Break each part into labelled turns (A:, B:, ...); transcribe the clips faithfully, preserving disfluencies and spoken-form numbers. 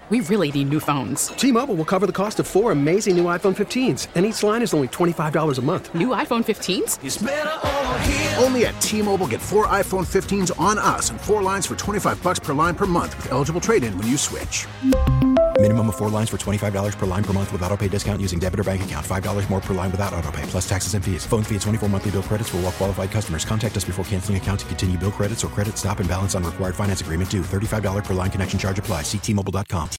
A: We really need new phones.
B: T-Mobile will cover the cost of four amazing new iPhone fifteens, and each line is only twenty-five dollars a month.
A: New iPhone fifteens?
C: It's better over here.
D: Only at T-Mobile, get four iPhone fifteens on us and four lines for twenty-five dollars per line per month with eligible trade-in when you switch.
E: Minimum of four lines for twenty-five dollars per line per month with autopay discount using debit or bank account. five dollars more per line without autopay, plus taxes and fees. Phone fee at twenty-four monthly bill credits for well-qualified customers. Contact us before canceling account to continue bill credits or credit stop and balance on required finance agreement due. thirty-five dollars per line connection charge applies. See T Mobile dot com.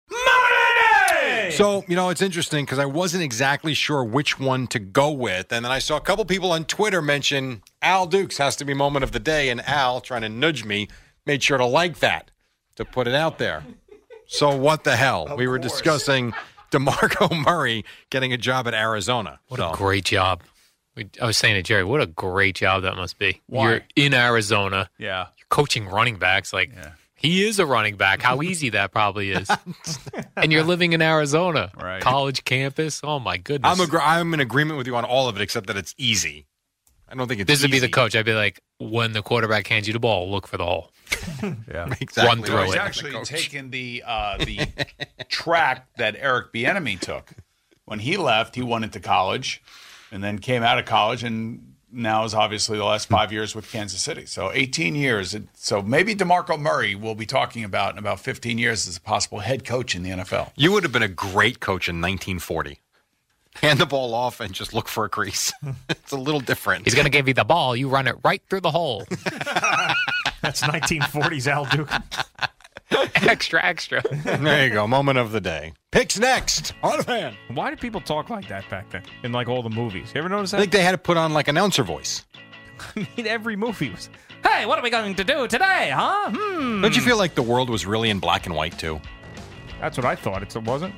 F: So, you know, it's interesting because I wasn't exactly sure which one to go with. And then I saw a couple people on Twitter mention Al Dukes has to be moment of the day. And Al, trying to nudge me, made sure to like that, to put it out there. So what the hell? Of we were course. discussing DeMarco Murray getting a job at Arizona.
G: What
F: so.
G: a great job. I was saying to Jerry, what a great job that must be.
H: Why?
G: You're in Arizona.
H: Yeah.
G: You're coaching running backs. Like, yeah. He is a running back. How easy that probably is. And you're living in Arizona.
H: Right.
G: College campus. Oh, my goodness.
F: I'm, ag- I'm in agreement with you on all of it except that it's easy. I don't think it's
G: This
F: easy.
G: would be the coach. I'd be like, when the quarterback hands you the ball, look for the hole.
H: Yeah,
F: exactly.
G: Run through
I: He's
G: it.
I: actually taken the uh, the track that Eric Bieniemy took. When he left, he went into college and then came out of college and now is obviously the last five years with Kansas City. So eighteen years. So maybe DeMarco Murray we'll be talking about in about fifteen years as a possible head coach in the N F L.
F: You would have been a great coach in nineteen forty. Hand the ball off and just look for a crease. It's a little different.
G: He's going to give you the ball. You run it right through the hole.
H: That's nineteen forties Al Duke.
G: Extra, extra.
F: There you go. Moment of the day. Picks next. On the fan.
H: Why did people talk like that back then in like all the movies? You ever notice that?
F: I think they had to put on like announcer voice.
H: I mean, every movie was, hey, what are we going to do today, huh? Hmm.
F: Don't you feel like the world was really in black and white too?
H: That's what I thought. It's, it wasn't.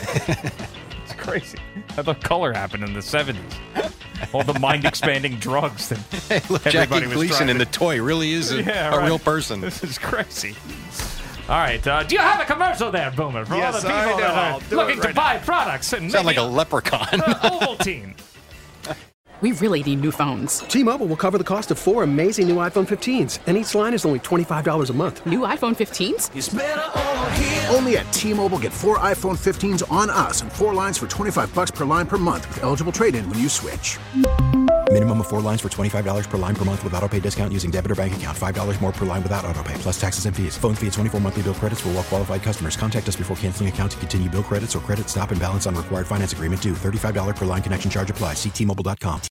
H: It's crazy. I thought color happened in the seventies. All the mind-expanding drugs that
F: hey, look,
H: everybody
F: Jackie
H: was
F: Gleason
H: trying
F: in
H: to...
F: the toy really is a,
H: yeah,
F: a
H: right.
F: real person.
H: This is crazy. All right. Uh, do you have a commercial there, Boomer, for
I: Yes,
H: all the people
I: I do.
H: that
I: I'll
H: are
I: do
H: looking
I: it
H: to
I: right
H: buy
I: now.
H: products? And
F: Sound like
H: maybe
F: a leprechaun.
H: uh, Ovaltine.
A: We really need new phones.
B: T-Mobile will cover the cost of four amazing new iPhone fifteens, and each line is only twenty-five dollars a month.
A: New iPhone fifteens?
C: It's better over here.
D: Only at T-Mobile, get four iPhone fifteens on us and four lines for twenty-five dollars per line per month with eligible trade-in when you switch.
E: Minimum of four lines for twenty-five dollars per line per month with autopay discount using debit or bank account. five dollars more per line without autopay, plus taxes and fees. Phone fee at twenty-four monthly bill credits for well-qualified customers. Contact us before canceling account to continue bill credits or credit stop and balance on required finance agreement due. thirty-five dollars per line connection charge applies. See T Mobile dot com.